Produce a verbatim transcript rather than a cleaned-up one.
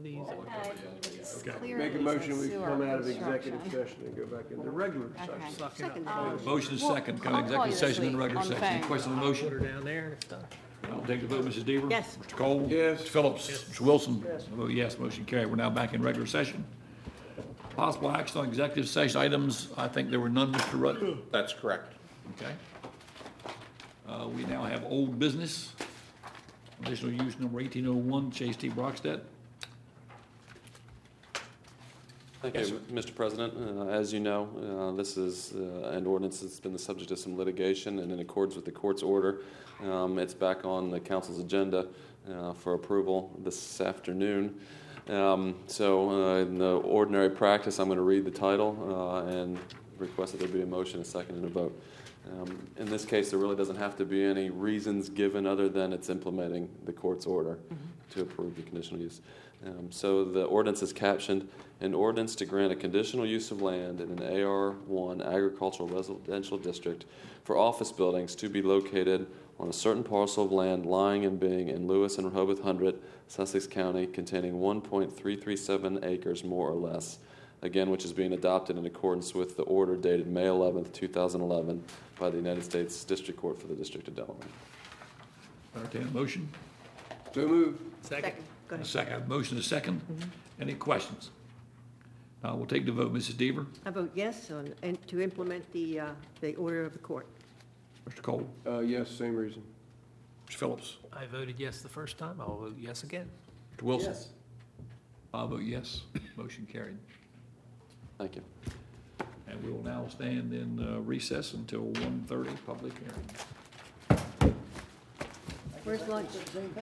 these? It's Okay. clearly Make a motion, we sewer come out of executive construction. session and go back into regular Okay. session. Suck it up. Second. I'll Motion is Well, second, I'll come in call you executive this session and week regular on the session. Any phone. question on the Put motion? her down there and it's done. I'll take the vote, Missus Deaver. Yes. Mister Cole. Yes. Mister Phillips. Mister Wilson. I vote yes, motion carried. We're now back in regular session. Possible action on executive session items. I think there were none, Mister Rudd. That's correct. Okay. Uh, we now have old business. Additional use number eighteen oh one, Chase T. Brockstedt. Thank Yes, you, Mister President. Uh, As you know, uh, this is uh, an ordinance that's been the subject of some litigation, and in accordance with the court's order, um, it's back on the council's agenda uh, for approval this afternoon. Um, So uh, in the ordinary practice, I'm going to read the title uh, and request that there be a motion, a second, and a vote. Um, In this case, there really doesn't have to be any reasons given other than it's implementing the court's order to approve the conditional use. Um, So the ordinance is captioned, "An ordinance to grant a conditional use of land in an A R one agricultural residential district for office buildings to be located on a certain parcel of land lying and being in Lewis and Rehoboth Hundred, Sussex County, containing one point three three seven acres more or less." Again, which is being adopted in accordance with the order dated May eleventh, two thousand eleven by the United States District Court for the District of Delaware. Entertain a motion. So move. Second. Go A ahead. second. Motion is second. Any questions? Uh, we'll take the vote. Missus Deaver. I vote yes on, and to implement the, uh, the order of the court. Mister Cole. Uh, yes, same reason. Mister Phillips. I voted yes the first time. I'll vote yes again. Mister Wilson. I'll vote yes. Motion carried. Thank you. And we will now stand in uh, recess until one thirty, public hearing. Where's lunch?